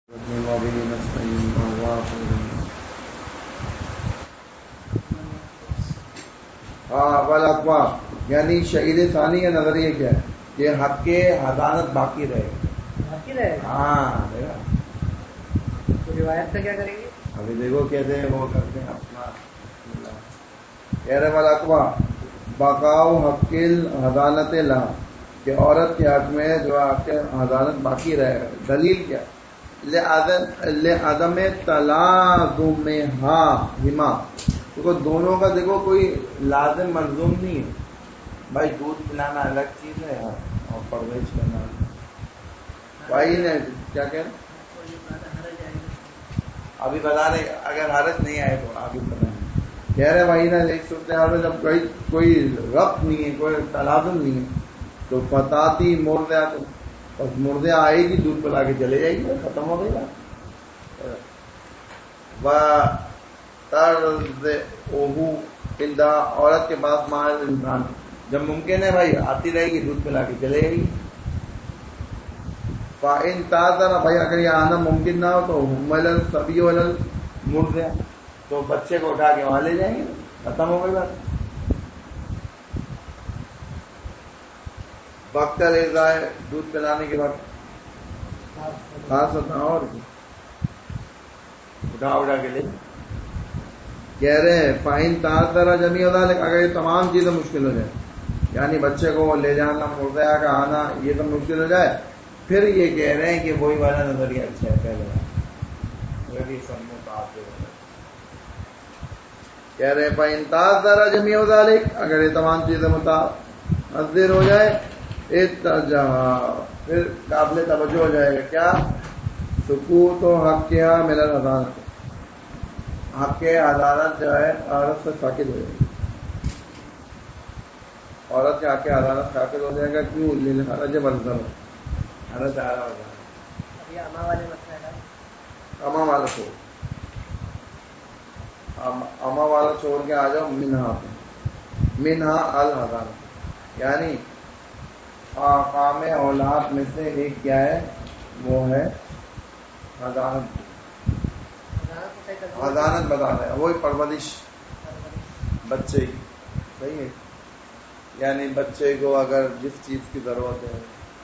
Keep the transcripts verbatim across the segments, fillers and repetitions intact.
ہاں والا یعنی شہید ثانی کا نظریہ کیا ہے کہ حق کے حضانت باقی رہے باقی رہے ہاں روایت کا کیا کریں گے؟ ابھی دیکھو کیسے وہ کرتے ہیں اپنا کہہ رہے والا اقوا بقاؤ حق حضانت لا کہ عورت کے حق میں جو آپ کے حضانت باقی رہے. دلیل کیا؟ لعدم تلازمھا ہما دیکھو دونوں کا دیکھو کوئی لازم ملزوم نہیں ہے بھائی. دودھ پلانا الگ چیز ہے اور پرورش کرنا بھائی نے کیا کہ ابھی بتا رہے اگر حرج نہیں آئے تو آگے بتائیں. کہہ رہے بھائی نا ایک صورتحال میں جب کوئی کوئی ربط نہیں ہے کوئی تلازم نہیں ہے تو فتاتی مردہ تو بس مردہ آئے گی دودھ پلا کے چلے جائے گی ختم ہو گئی بات. طرز اوہو پندا عورت کے پاس مال انسان جب ممکن ہے بھائی آتی رہے گی دودھ پلا کے چلے جائے گی. فَإِن تَعْذَرَ بھائی اگر یہ آنا ممکن نہ ہو تو حمل سبھی ولل مردہ تو بچے کو اٹھا کے وہاں لے جائیں گے ختم ہو گئی بات. وقت ریزا ہے دودھ پلانے کے وقت خاص ہوتا اور اٹھا اٹھا کے لے. کہہ رہے ہیں فائن تاثر جمی ہوتا ہے اگر یہ تمام چیزیں مشکل ہو جائے یعنی بچے کو لے جانا مردہ کا آنا یہ تو مشکل ہو جائے پھر یہ کہہ رہے ہیں کہ وہی والا نظریہ اچھا ہے پہلے سب میں بات کہہ رہے ہیں فائن تاثر جمی ہوتا ہے اگر یہ تمام چیزیں متاثر ہو جائے پھر قابل توجہ ہو جائے گا. کیا سکوت و حق کیا میرا حضانت حق کے عدالت جو ہے عورت سے ساکت ہو جائے گی. عورت کے حق کے عدالت ساکت ہو جائے گا. کیوں حرج منظر حرج آ رہا ہوگا اما والے مسئلہ اما والا چھوڑ اما والا چھوڑ کے آ جاؤ منہا منہا الحضانت یعنی احکام اولاد میں سے ایک کیا ہے وہ ہے حضانت. حضانت بتا رہے ہیں وہی پرورش بچے کی صحیح ہے یعنی بچے کو اگر جس چیز کی ضرورت ہے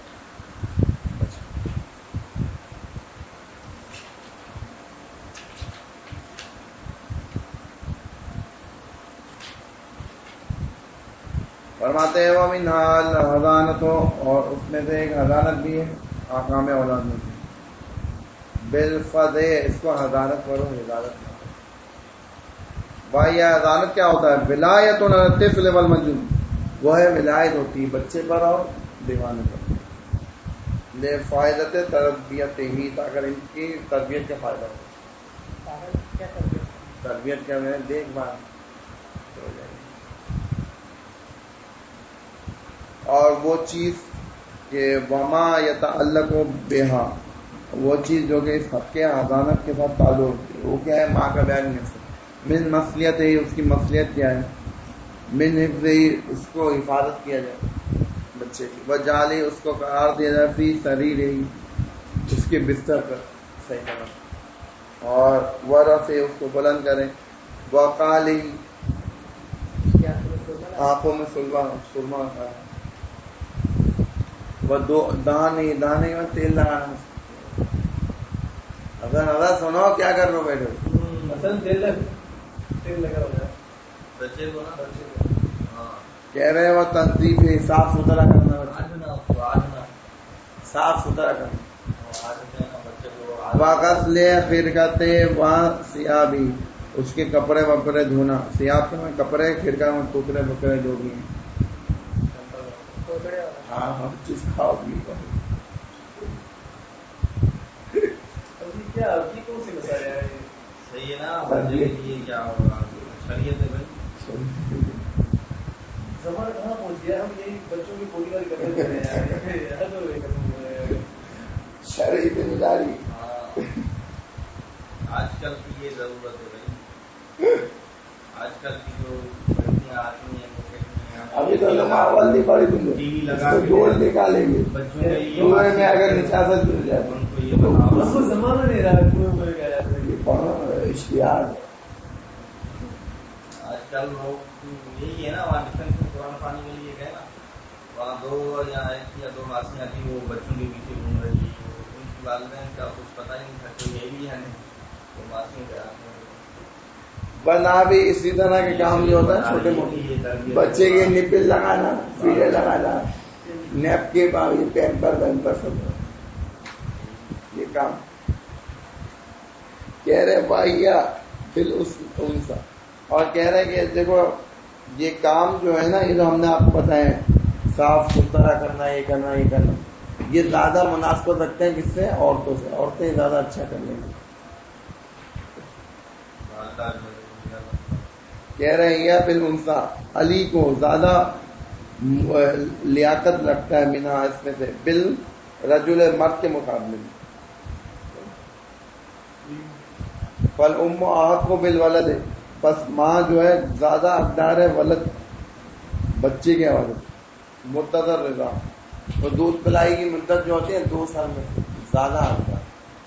فرماتے ہیں وہ منہا حضانت ہو اور اس میں سے ایک حضانت بھی ہے احکام اولاد میں سے بالفض اس کو حضانت کرو حضانت بھائی یہ حضانت کیا ہوتا ہے؟ ولایت و طفل والمجنون وہ ہے ولایت ہوتی ہے بچے پر اور دیوانے پر لے فائدت تربیت ہی اگر ان کی تربیت کا فائدہ ہو تربیت کیا ہے دیکھ بھال ہو جائے گی. اور وہ چیز کہ وما یتعلق بہا وہ چیز جو کہ اس حق کے حضانت کے ساتھ تعلق وہ کیا ہے ماں کا بیان نہیں سکتا. من مصلیت ہے اس کی مصلیت کیا ہے من حفظ اس کو حفاظت کیا جائے بچے کی وجعلی اس کو قرار دیا جائے فی سریر ہی اس کے بستر پر صحیح کرنا اور ورث اس کو بلند کریں وقالی آنکھوں میں سرما سرما ہے وہ دو دانے دانے میں تیل لگانا اگر اگر سنو کیا کر رہے ہو بیٹھے تیل لگا ہوا ہے بچے کو نا بچے کو کہہ رہے وہ تنظیف صاف ستھرا کرنا صاف ستھرا کرنا واقع لے پھر کہتے وہاں سیابی اس کے کپڑے وپڑے دھونا سیاب میں کپڑے کھڑکا میں ٹکڑے بکڑے جو بھی ہیں ہاں ہر چیز کھاؤ بھی صحیح ہے نا یہ کیا ہوگا شریعت ہے بھائی زمانہ کہاں پہنچ گیا ہم یہی بچوں کی پوری والی کرتے شرعی ذمہ داری آج کل کی یہ ضرورت ہے بھائی آج کل کی جو لڑکیاں آتی ہیں وہ کہتی ہیں ابھی تو نماز نہیں پڑی تم ٹی وی نے لگا تو جوڑ نکالیں گے بچوں کو یہ کنویں میں اگر نشاست مل جائے ان کو یہ بتاؤ اس کو زمانہ نہیں رہا کنویں میں گیا جاتا ہے. یہ پڑھو اشتہار آج کل لوگ یہی ہے نا وہاں ڈفرینس میں قرآن پانی کے لیے گئے نا وہاں دو یا ایک یا دو ماسیاں تھیں وہ بچوں کے پیچھے گھوم رہی تھی ان کی والدین کا کچھ پتہ ہی نہیں تھا کوئی ہے بھی ہے نہیں تو ماسیوں کے ہاتھ میں بنا بھی اسی طرح کے کام نہیں ہوتا ہے چھوٹے موٹے بچے کے نپل لگانا فیڈے لگانا نیپ کے پیمپر ویمپر سب یہ کام کہہ رہے بھائیا دل اس انسا اور کہہ رہے کہ دیکھو یہ کام جو ہے نا یہ جو ہم نے آپ کو بتایا صاف ستھرا کرنا یہ کرنا یہ کرنا یہ زیادہ مناسبت رکھتے ہیں کس سے عورتوں سے عورتیں زیادہ اچھا کر لیں گی کہہ رہے ہیں بل انسا علی کو زیادہ لیاقت رکھتا ہے مینا اس میں سے بل رجل مرد کے مقابلے میں فل ام آحق کو بل ولد ہے بس ماں جو ہے زیادہ حقدار ہے ولد بچے کے حوالے متدر رضا تو دودھ پلائی کی مدت جو ہوتی ہے دو سال میں زیادہ حقدار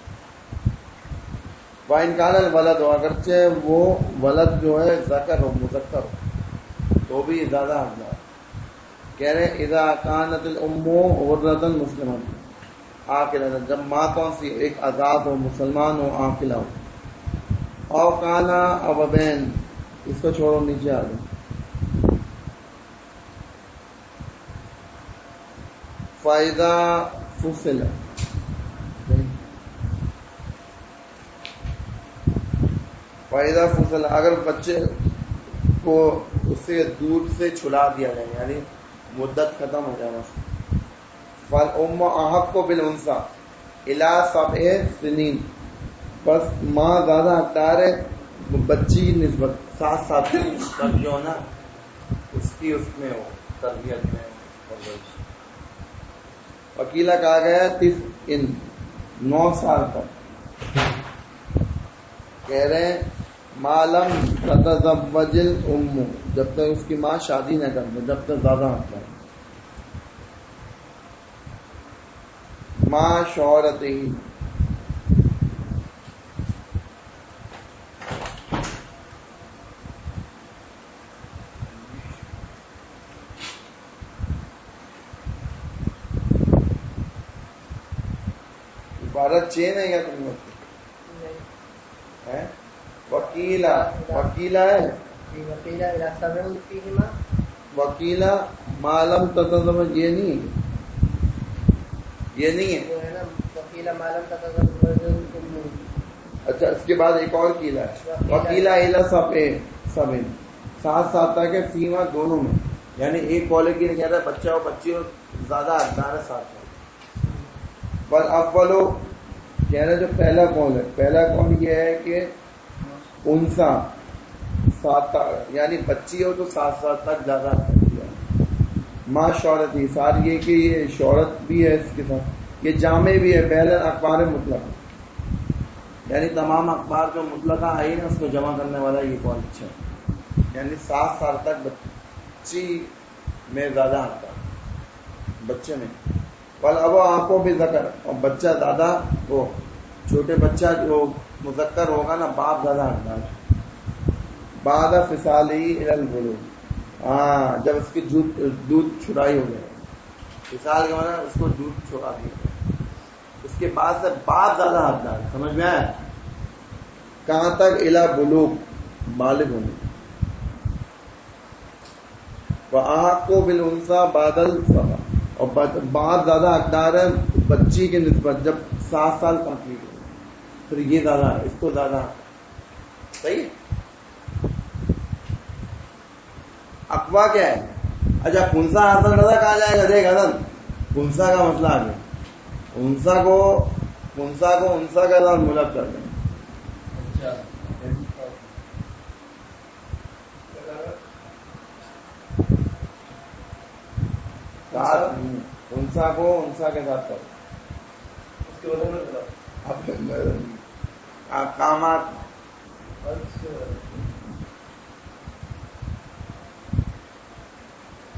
وائن کان ولد ہو اگرچہ وہ ولد جو ہے ذکر ہو مذکر ہو تو بھی زیادہ حقدار کہہ رہے اذا کانت الام غرۃ مسلمۃ عاقلہ جب ماں کون سی ایک آزاد ہو مسلمان ہو عاقلہ ہو او کانا ابوین اس کو چھوڑو نیچے آ جاؤ فائدہ فصل فائدہ فصل اگر بچے کو اس سے دودھ سے چھلا دیا جائے یعنی مدت ختم ہو جائے فالام احق کو بالانثى الی سبع سنین بس ماں زیادہ حقدار ہے بچی کی نسبت سات سات تک جو ہے نا اس کی اس میں ہو تربیت میں وکیلا کہا گیا تف ان نو سال تک کہہ رہے ہیں معلوم تتزوج الام جب تک اس کی ماں شادی نہ کر دے جب تک زیادہ حقدار ماں شہرت ہی عبارت چین ہے یا تم لوگ وکیلا وکیلا ہے وکیلا معلوم تتزوج یہ نہیں یہ نہیں ہے اچھا اس کے بعد ایک اور قیلا ہے وکیلا الا سب سب سات سات تک ہے فیما دونوں میں یعنی ایک کالج کی نہیں کہتا ہے بچہ اور بچی ہو زیادہ حقدار ہے سات سال پر اولو کہہ رہے جو پہلا کون ہے پہلا کون یہ ہے کہ انسا سات یعنی بچی ہو تو سات سال تک زیادہ ہے ماں شہرت ہی سار یہ کہ یہ شہرت بھی ہے اس کے ساتھ یہ جامع بھی ہے پہلے اخبار مطلق یعنی تمام اخبار جو مطلقہ آئی نا اس کو جمع کرنے والا یہ کون اچھا ہے یعنی سات سال تک بچی میں زیادہ حقدار بچے میں بل اب آنکھوں بھی ذکر اور بچہ زیادہ ہو چھوٹے بچہ جو مذکر ہوگا نا باپ زیادہ حقدار بعد فصالی الی البلوغ ہاں جب اس کی دودھ چھڑائی ہو گئے فصال کے معنی اس کو دودھ چھڑا دیا اس کے بعد سے باپ زیادہ حقدار سمجھ میں آیا کہاں تک الی بلوغ بالغ ہونے وآحق بالانثى بعد الصبا اور بعد زیادہ حقدار ہے بچی کے نسبت جب سات سال کمپلیٹ ہو پھر یہ زیادہ اس کو زیادہ صحیح اقوا کیا ہے اچھا خنسا حاصل رضا کہا جائے گا دیکھ حسن خنسا کا مسئلہ آ گیا انسا کو خنسا کو انسا کا ساتھ ملک کر دیں انسا کو انسا کے ساتھ کرو احکامات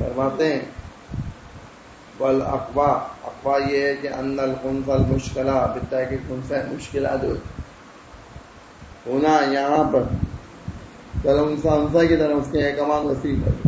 فرماتے ہیں والاقوا، اقوا یہ ہے کہ ان الخنث المشکلہ بتا کہ خنث مشکلات ہونا یہاں پر کلمسا انسا کی طرح اس کے احکامات وسیع کر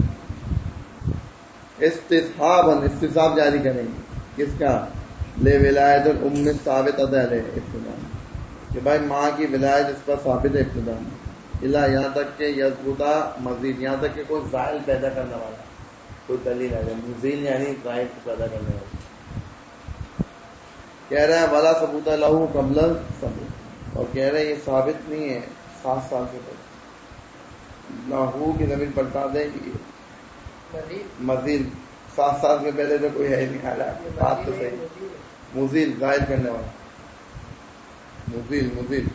استصحاب استصحاب جاری کریں گے کس کا لے ولایت الام ثابت علیہ ابتدا کہ بھائی ماں کی ولایت اس پر ثابت ہے ابتدا الا یہاں تک کہ یثبتا مزید یہاں تک کہ کوئی زائل پیدا کرنے والا کوئی دلیل ہے مزید یعنی زائل پیدا کرنے والا کہہ رہا ہے ولا ثبوت لہو قبل ثبوت اور کہہ رہے ہیں یہ ثابت نہیں ہے سات سال سے پہلے لاہو کی زمین پلٹا دے گی مزید سات سال سے پہلے تو کوئی ہے نہیں حالا بات تو صحیح مزید ظاہر کرنے والا مزید مزید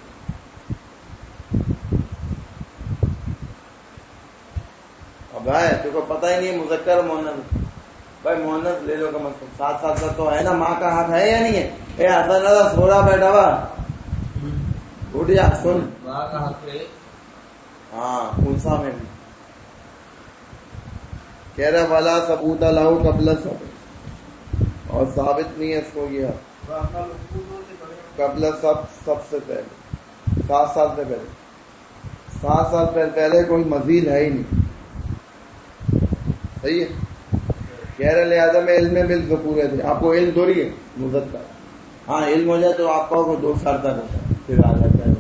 اب ہے تو کو پتہ ہی نہیں مذکر مؤنث بھائی مؤنث لے لو کا مطلب سات سال تک تو ہے نا ماں کا حق ہے یا نہیں ہے اے حسن دادا سورا بیٹھا ہوا اٹھ جا سن ماں کا حق ہے ہاں انسا میں بھی کہہ رہا والا ثبوت لہو قبل ثبوت اور ثابت نہیں ہے اس کو یہ قبل سب سب سے پہلے سات سال سے پہلے سات سال پہلے پہلے کوئی مزید ہے ہی نہیں صحیح ہے کہہ رہے لہٰذا میں علم بالذکورہ تھے آپ کو علم تھوڑی ہے مذکر ہاں علم ہو جائے تو آپ کا دو سال تک ہوتا ہے پھر آ جاتا ہے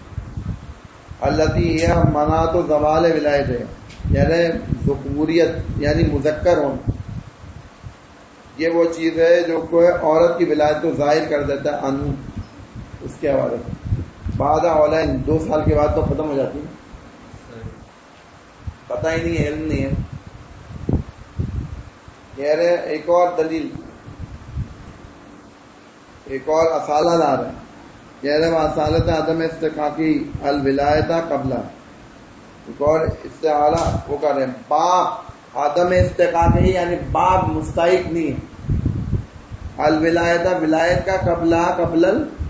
التی یہ مناۃ و زوال ولایت ہے یعنی ذکوریت یعنی مذکر ہونا یہ وہ چیز ہے جو کوئی عورت کی ولایت کو ظاہر کر دیتا ہے ان اس کے حوالے سے بعد اولین دو سال کے بعد تو ختم ہو جاتی ہے پتہ ہی نہیں ہے علم نہیں ہے کہہ رہے ایک اور دلیل ایک اور اصالہ لا رہے ہیں کہہ رہے وہ اصالت عدم استحقاقی الولایت قبلہ ایک اور استعارہ وہ کر رہے ہیں باپ عدم استحقاقی یعنی باپ مستحق نہیں ہے الولایت ولایت کا قبلہ قبل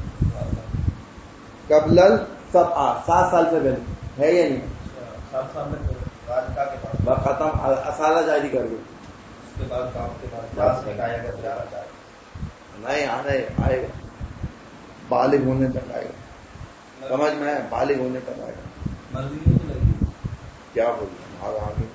قبل سب سات سال سے پہلے ہے یا نہیں سات سال میں بس ختم اصالہ جاری کر دو اس کے بعد کام کے بعد آئے گا نہیں آنے آئے گا بالغ ہونے تک آئے گا سمجھ میں آئے بالغ ہونے تک آئے گا مرضی تو لگی کیا بول رہے ہیں آگے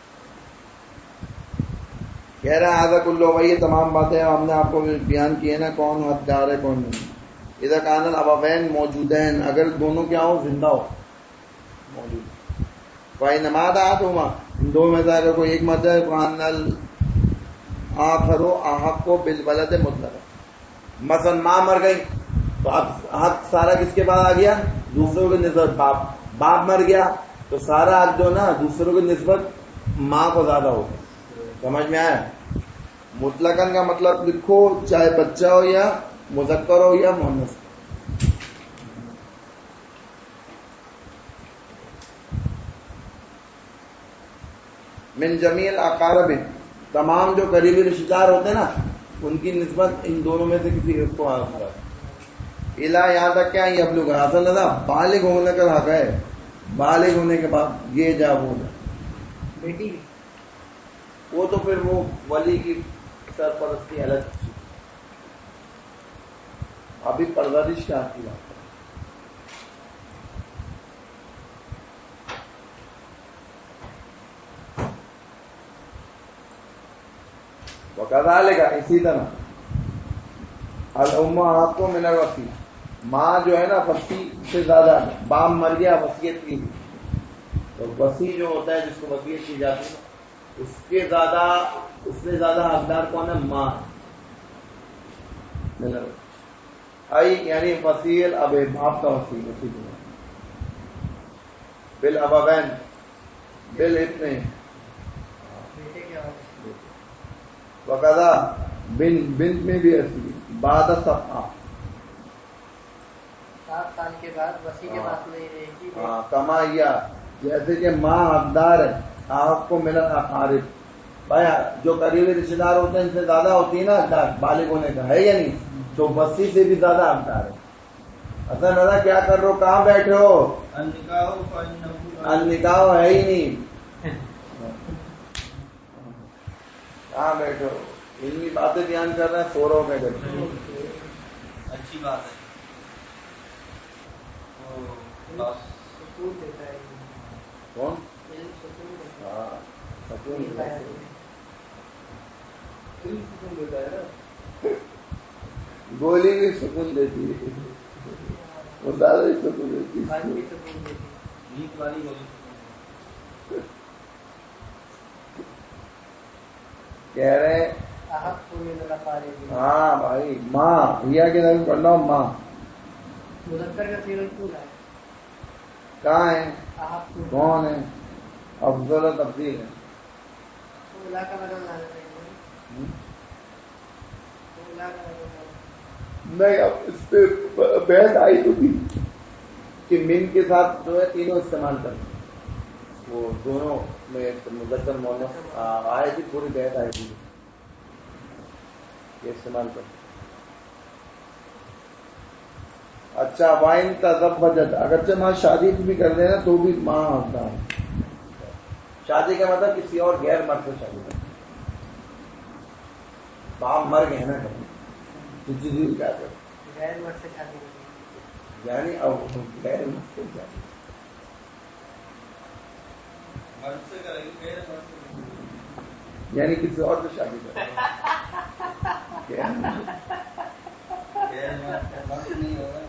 کہہ رہا ہے آزا کلو بھائی یہ تمام باتیں ہم نے آپ کو بیان کی ہے نا کون حقدار ہے کون نہیں ادھر کانل ابوین موجود ہیں اگر دونوں کیا ہو زندہ ہو موجود بھائی نماز آ تو وہاں ان دو میں سے اگر کوئی ایک مت ہے کانل آخر ہو حق کو بالبلد مطلق مثلا ماں مر گئی تو اب حق سارا کس کے بعد آ گیا دوسروں کی نسبت باپ باپ مر گیا تو سارا حق جو نا دوسروں کی نسبت ماں کو زیادہ ہوگا سمجھ میں آیا مطلقاً کا مطلب لکھو چاہے بچہ ہو یا مذکر ہو یا مؤنث من جمیع الاقارب تمام جو قریبی رشتہ دار ہوتے ہیں نا ان کی نسبت ان دونوں میں سے کسی ایک کو حاصل ہے الا یہاں تک کیا یہ ابلغ حاصل نہ بالغ ہونے کا حق ہے بالغ ہونے کے بعد یہ جا وہ بیٹی وہ تو پھر وہ ولی کی سرپرستی الگ ابھی پرورش کیا کی بات وہ کدا لے گا اسی طرح الامہات کو من الوصی ماں جو ہے نا وصی سے زیادہ باپ مر گیا وصیت کی تو وصی جو ہوتا ہے جس کو وصیت کی جاتی ہے اس کے زیادہ اس سے زیادہ حقدار کون ہے ماں آئی یعنی فصیل اب باپ کا وصیل اسی طرح بل ابوین بل اتنے وقضا بن بنت میں بھی ایسی بعد صفحہ سات سال کے بعد وصی کے پاس نہیں رہے گی ہاں کمایا جیسے کہ ماں حقدار ہے آپ کو ملا اقارب بھائی جو قریبی رشتے دار ہوتے ہیں ان سے زیادہ ہوتی ہے نا حقدار بالغ ہونے کا ہے یا نہیں تو وصی سے بھی زیادہ حقدار ہے اصل دادا کیا کر رہے ہو کہاں بیٹھے ہو النکاح ہے ہی نہیں کہاں بیٹھو علمی باتیں بیان کر رہے ہیں، سو رہو میں بیٹھو. اچھی بات ہے. سکون دیتا ہے. کون؟ سکون دیتا ہاں سکون ہے. سکون دیتا ہے نا. گولی بھی سکون دیتی ہے، مطالعہ بھی سکون دیتی ہے. نیت والی گولی. کہہ رہے ہاں بھائی ماں یا کے نام پڑھنا ہو ماں. مذکر کا صیغہ کیوں ہے؟ کہاں ہے؟ کون ہے؟ افضل و تفضیل ہے. نہیں اب اس پہ بحث آئی تو تھی کہ من کے ساتھ جو ہے تینوں استعمال کرنا، وہ دونوں میں مذکر مؤنث آئے تھی، پوری بحث آئی تھی یہ استعمال کرنا. اچھا وائن تزوجت، اگرچہ ماں شادی بھی کر دینا تو بھی ماں ہوتا ہے. شادی کا مطلب کسی اور غیر مرد سے شادی کرنا. باپ مر گئے نا کبھی جی جی کیا کر غیر مرد سے شادی کرنا یعنی اب غیر مرد سے شادی مرد سے کریں گے، غیر مرد سے یعنی کسی اور سے شادی کرنا. غیر مرد مرد نہیں ہوگا.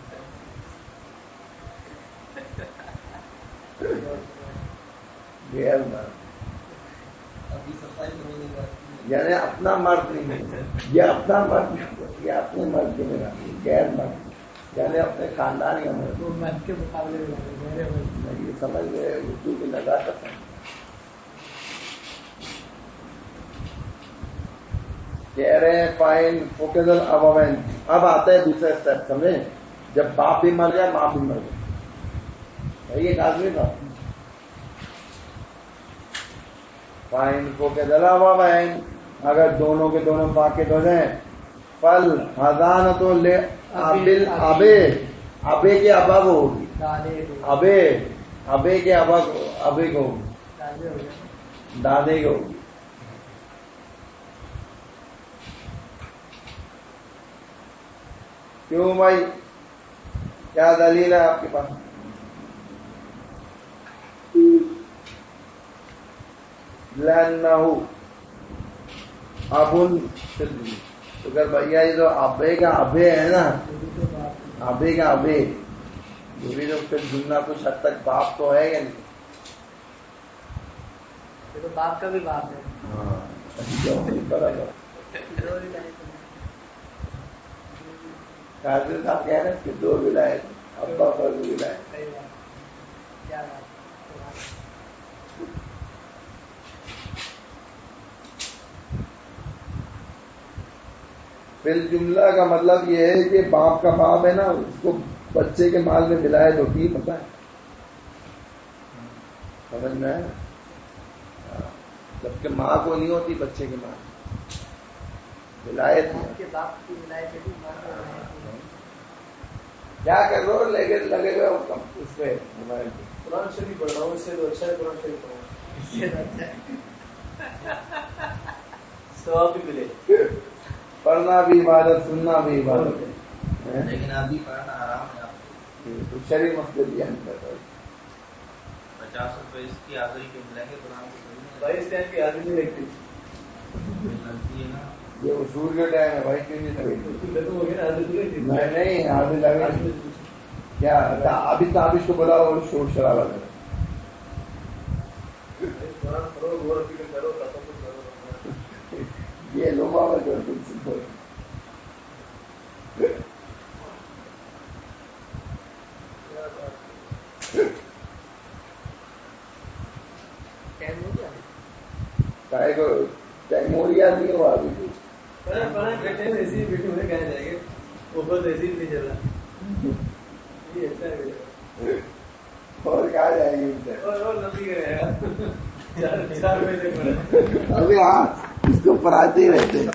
غیر مرد ابھی صفائی کرنے کی بات یعنی اپنا مرد نہیں ہے، یہ اپنا مرد یہ اپنے مرد کے میرا غیر مرد یعنی اپنے خاندان کا مرد. وہ مرد کے مقابلے میں یہ سمجھ گئے اردو کی نزاکت ہے. کہہ رہے ہیں فائن فوکزل ابوین. اب آتا ہے دوسرا اسٹیپ سمجھے، جب باپ بھی مر جائے ماں بھی مر جائے. ایک آدمی تھا فائن فوکزل ابوین، اگر دونوں کے دونوں پاکٹ ہو جائیں پل حضان تو لے ابل ابے ابے کے ابا کو ہوگی، ابے ابے کے ابا کو ابے کو ہوگی، دادے کو ہوگی. کیوں بھائی کیا دلیل ہے آپ کے پاس؟ لأنہو ابن تو اگر بھیا یہ جو ابے کا ابے ہے نا، ابے کا ابے یہ بھی تو پھر جملہ کچھ حد تک باپ تو ہے یا نہیں؟ یہ تو باپ کا بھی باپ ہے. ہاں برابر. قاضی صاحب کہہ رہے ہیں کہ دو ولایت ابا پر بھی ولایت. پھر جملہ کا مطلب یہ ہے کہ باپ کا باپ ہے نا، اس کو بچے کے مال میں ولایت ہوتی ہے، پتہ ہے سمجھ میں ہے. جبکہ ماں کو نہیں ہوتی بچے کے مال ولایت کے باپ کی ولایت ہے. کیا کر رہے ہو لگے لگے گئے اس پہ موبائل پہ. قرآن شریف پڑھ رہا ہوں، اس سے تو اچھا ہے قرآن شریف پڑھا. ثواب بھی ملے. پڑھنا بھی عبادت، سننا بھی عبادت ہے، لیکن ابھی پڑھنا آرام ہے. آپ تو شریف مسئلے بھی ہم کر رہے. پچاس روپئے اس کی حاضری کے ملیں گے قرآن کو بھائی اس ٹائم کی حاضری نہیں لگتی لگتی ہے نا. یہ اصول کے ٹائم ہے بھائی، کیوں نہیں لگے؟ نہیں نہیں حاضری لگے کیا ابھی تابش کو بلا اور شور شرابہ کرے. یہ لوگ آ جو تیموریا نہیں ہوا ابھی ایسی بیٹھے ہوئے کہا جائے گا اوپر ایسی بھی نہیں چل رہا. اور کہا جائے گی ابھی ہاں اس کو پڑھاتے ہی رہتے ہیں.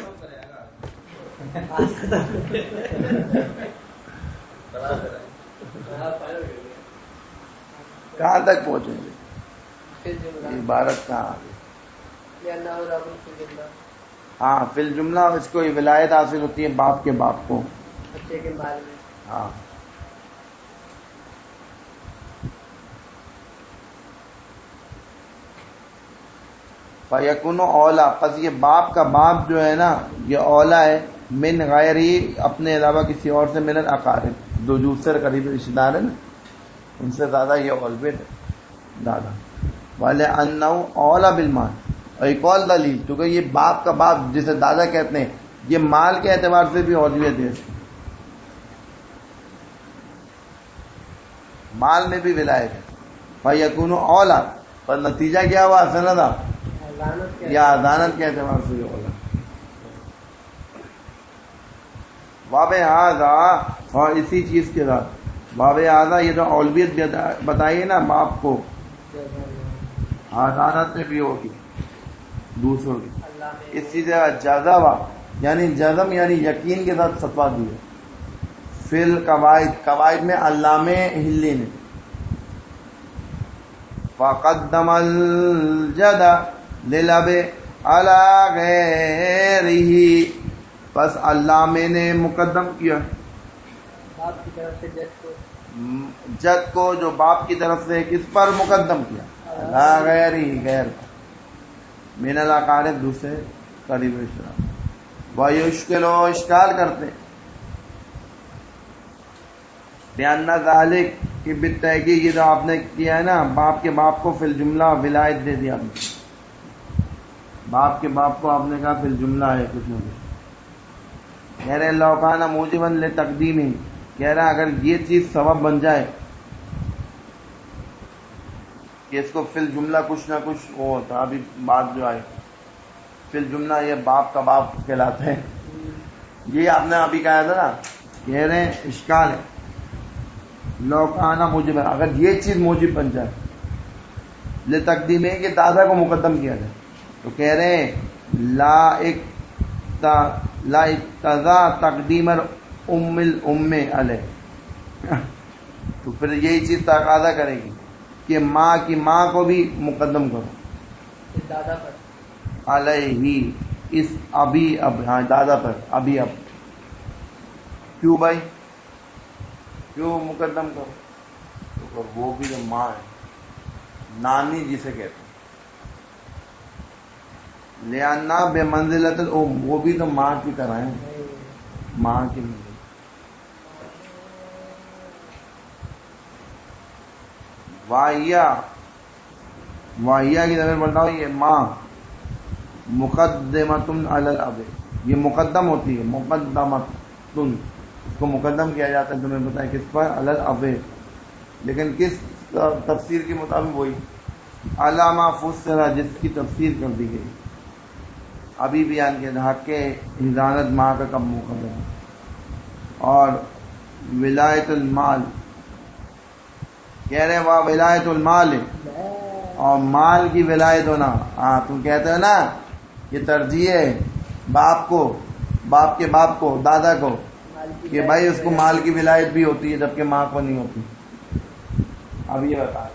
کہاں تک پہنچیں گے؟ عبارت کہاں آ گئی؟ ہاں فی الجملہ اس کو ولایت حاصل ہوتی ہے باپ کے باپ کو بچے کے بال میں. ہاں فیکون اولا، پس یہ باپ کا باپ جو ہے نا یہ اولا ہے من غیر ہی اپنے علاوہ کسی اور سے، من الاقارب جو دوسرے قریبی رشتہ دار ہیں نا ان سے زیادہ یہ اولویت ہے دادا. والے انہ اولا بالمال، اور ایک اور دلیل کیونکہ یہ باپ کا باپ جسے دادا کہتے ہیں یہ مال کے اعتبار سے بھی اولویت ہے، مال میں بھی ولایت ہے. فیکون اولا، پر نتیجہ کیا ہوا سندا یا عدالت کے اعتبار سے یہ اولا. باب ہذا، اور اسی چیز کے ساتھ باب ہذا یہ جو اولویت بتائیے نا باپ کو عدالت میں بھی ہوگی دوسروں کی. اسی طرح جزم، یعنی جزم یعنی یقین کے ساتھ فتویٰ دی ہے. فی القواعد، قواعد میں علامہ ہلی نے فقدم الجد للاب علی غیرہ، بس علامہ نے مقدم کیا باپ کی طرف سے جج کو، جد کو جو باپ کی طرف سے کس پر مقدم کیا، علی غیرہ غیر من الاقارب دوسرے قریب رشتہ دار. ویشکل و اشکال کرتے بیان ذالک کہ بالتحقیق یہ جو آپ نے کیا ہے نا باپ کے باپ کو فی الجملہ ولایت دے دیا، باپ کے باپ کو آپ نے کہا فی الجملہ ہے کچھ نہ کچھ. کہہ رہے لو کان موجبا لتقدیم، کہہ رہا اگر یہ چیز سبب بن جائے کہ اس کو فی الجملہ کچھ نہ کچھ وہ ہوتا. ابھی بات جو آئی فی الجملہ یہ باپ کا باپ کہلاتے ہیں، یہ آپ نے ابھی کہا تھا نا. کہہ رہے ہیں اشکال ہے لو کان موجب، اگر یہ چیز موجب بن جائے لتقدیم ہے کہ دادا کو مقدم کیا جائے تو کہہ رہے ہیں لا ایک لا اقتضا تقدیم ام الام علیہ، تو پھر یہی چیز تقاضا کرے گی کہ ماں کی ماں کو بھی مقدم کرو دادا پر علیہ اس ابھی اب، ہاں دادا پر ابھی اب. کیوں بھائی کیوں مقدم کرو؟ تو وہ بھی جو ماں ہے نانی جسے کہتے ہیں، لیانا بے منزلت الام، وہ بھی تو ماں کی طرح ہے، ماں کی منزل. واہیا، واہیا کی طرف بڑھتا ہوں یہ ماں مقدمتن علی الاب، یہ مقدم ہوتی ہے، مقدمتن اس کو مقدم کیا جاتا ہے تمہیں بتائیں کس پر، علی الاب، لیکن کس تفسیر کے مطابق وہی علامہ فسرہ جس کی تفسیر کر دی گئی. ابھی بیان کیا حق کے حضانت ماں کا کب مقدم ہے. اور ولایت المال کہہ رہے ہیں وہ ولایت المال، اور مال کی ولایت ہونا. ہاں تم کہتے ہو نا یہ ترجیح ہے باپ کو، باپ کے باپ کو دادا کو کہ بھائی اس کو مال کی ولایت بھی ہوتی ہے جبکہ ماں کو نہیں ہوتی. اب یہ بتا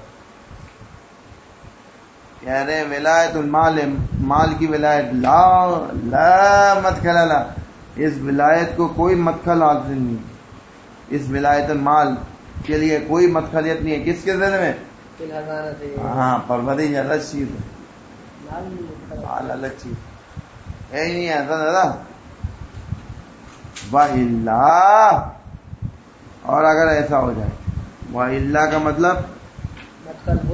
کہہ رہے ہیں ولایت المال، مال کی ولایت لا لا مدخل لا، اس ولایت کو کوئی مدخل حاصل نہیں، اس ولایت المال کے لیے کوئی مدخلیت نہیں ہے. کس کے ذمے میں؟ ہاں پروری الگ چیز ہے، مال الگ چیز ہے ہی نہیں ایسا دادا. وَإِلَّا، اور اگر ایسا ہو جائے وَإِلَّا کا مطلب مدخل ہو،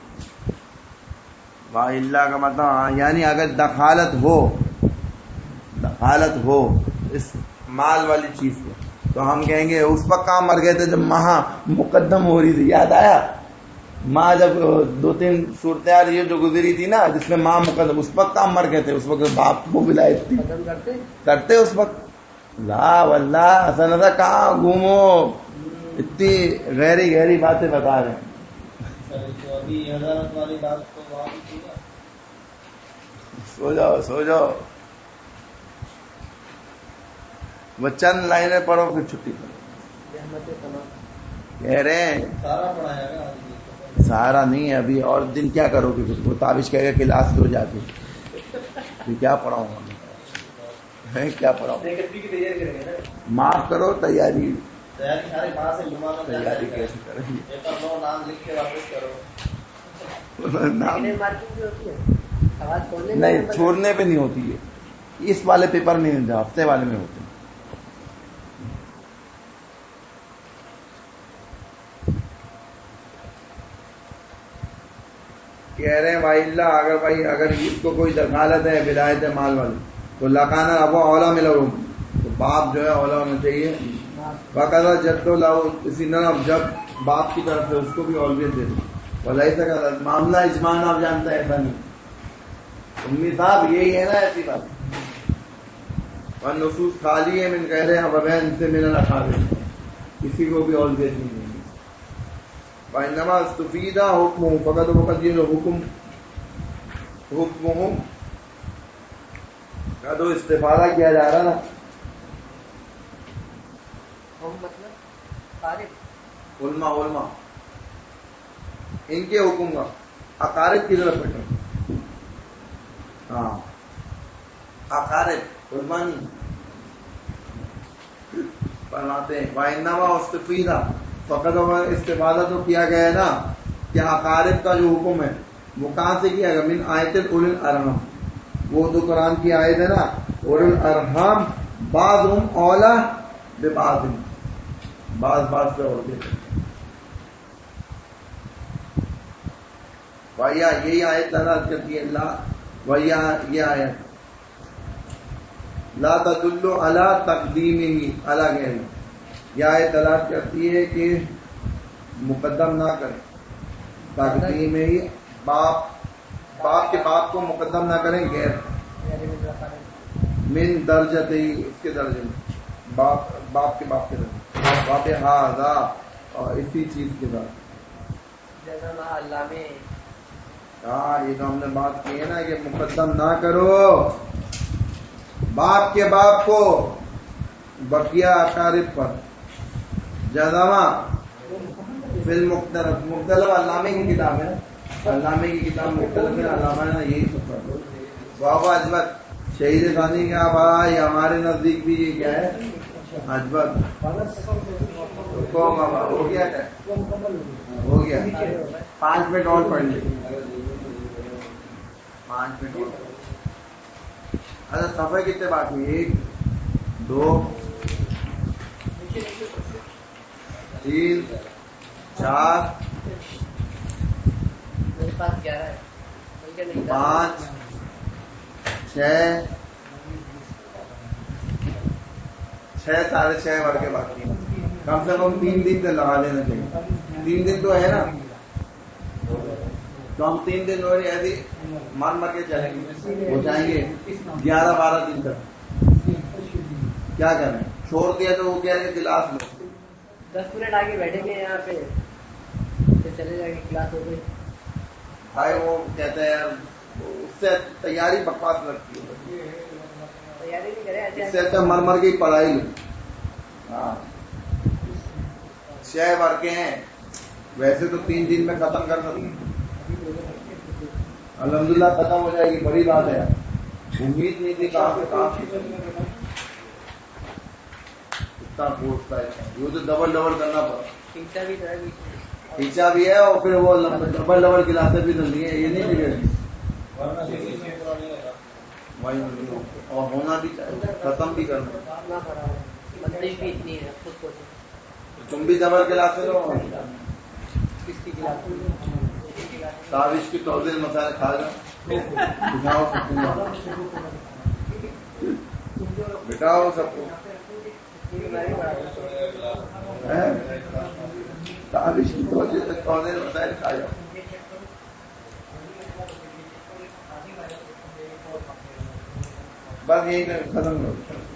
وَإِلَّا کا مطلب یعنی اگر دخالت ہو، دخالت ہو اس مال والی چیز کو تو ہم کہیں گے اس وقت کہاں مر گئے تھے جب ماں مقدم ہو رہی تھی. یاد آیا ماں جب دو تین صورتیں یہ جو گزری تھی نا جس میں ماں مقدم، اس وقت کہاں مر گئے تھے، اس وقت باپ کو ولایت تھی کرتے کرتے اس وقت. لا واللہ ایسا نہ تھا، کہاں گھومو اتنی گہری گہری باتیں بتا رہے ہیں. سو جاؤ سو جاؤ، وہ چند لائنیں پڑھو پھر چھٹی کرو. کہہ رہے ہیں سارا نہیں ہے ابھی، اور دن کیا کرو گے؟ وہ تابش کہے گا کلاس ہو جاتی پھر کیا پڑھاؤں گا. ہے کیا پڑھاؤ؟ کی تیاری کریں گے نا. معاف کرو تیاری تیاری سارے پاس ہے جمعہ میں تیاری کیسے کریں گے؟ پیپر لو نام لکھ کے واپس کرو. نام مارکنگ جو ہوتی ہے آواز چھوڑنے نہیں چھوڑنے پہ نہیں ہوتی ہے. اس والے پیپر میں نہیں، ہفتے والے میں ہوتے ہیں. کہہ رہے ہیں بھائی اللہ اگر بھائی اگر اس کو کوئی دخالت ہے ولایت مال والی تو لکانا ابو اولا میں لگوں تو باپ جو ہے اولا ہونا چاہیے. باقاعدہ جب تو لاؤ اسی طرح جب باپ کی طرف سے اس کو بھی آلویز دے دو. بھلا ایسا معاملہ اجمان آپ جانتا ہے ایسا نہیں. امی صاحب یہی ہے نا ایسی بات. اور نصوص خالی ہے من کہہ رہے ہیں بغیر سے میرا رکھا دے کسی کو بھی آلویز نہیں دیں گے. وَإِنَّمَا اسْتُفِيدَ حُكْمُهُ فقط وقت یہ حکم حکم کا تو استفادہ کیا جا رہا نا. مطلب علماء علماء ان کے حکم کا اقارب کی طرف بیٹھا. ہاں اقارب علماء نہیں فرماتے ہیں وَإِنَّمَا اسْتُفِيدَ فقط استفادہ تو کیا گیا ہے نا کہ اقارب کا جو حکم ہے وہ کہاں سے کیا گیا؟ من آیت اول الارحام. وہ تو قرآن کی آیت ہے نا اول الارحام بعضهم اولا ببعض، بعض بعض سے اور دیتے. ویا یہی آیت دلالت کرتی ہے لا ویا یہ آیت لا تدل علی تقدیمہ علی غیرہ. یہ آیت دلالت کرتی ہے کہ مقدم نہ کریں تقدیم ہی باپ باپ کے باپ کو مقدم نہ کریں غیر من درجت ہی اس کے درجے میں باپ باپ کے باپ کے درجے باپ ہاضا اور اسی چیز کے ساتھ. ہاں یہ تو ہم نے بات کی ہے نا کہ مقدم نہ کرو باپ کے باپ کو بقیہ اقارب پر. جزما فل مختلف مختلف علامے کی کتاب ہے نا علامے کی کتاب مختلف ہے. علامہ ہے نا یہی سب پر بابا اجبت شہید ثانی کیا بھائی ہمارے نزدیک بھی یہ کیا ہے اجبت ہو گیا کیا ہو گیا. پانچ منٹ اور پڑھ لیں پانچ منٹ اور. اچھا صفحے کتنے باقی؟ ایک دو تین چار پانچ چھ چھ ساڑھے چھ بھر کے باقی ہیں. کم سے کم تین دن سے لگا لینا چاہیے. تین دن تو ہے نا تو ہم تین دن اور ایسی مان مر کے چلیں گے ہو جائیں گے گیارہ بارہ دن تک. کیا کریں چھوڑ دیا تو وہ کہہ رہے کلاس میں دس منٹ آگے بیٹھیں گے یہاں پہ چلے جائیں گے کلاس ہو گئی. بھائی وہ کہتے ہیں اس سے تیاری بکواس لگتی ہے. تیاری نہیں کرے اس سے اچھا مر مر کی پڑھائی لو. ہاں چھ ورقے ہیں ویسے تو تین دن میں ختم کر سکتے ہیں. الحمدللہ ختم ہو جائے گی بڑی بات ہے. امید نہیں تھی کہاں سے کہاں اتنا کورس تھا وہ تو ڈبل ڈبل کرنا پڑا. کھینچا بھی ہے اور پھر وہ ڈبل ڈبل کلاسیں بھی ڈلی ہیں. یہ نہیں بگڑ اور ہونا بھی چاہیے ختم بھی کرنا. تم بھی ڈبل کلاسیں لو تابش کی توضیح مسائل کھا جاؤ بٹاؤ سب کو تابش کی توضیح مسائل کھا جاؤ. بس یہی ختم کرو.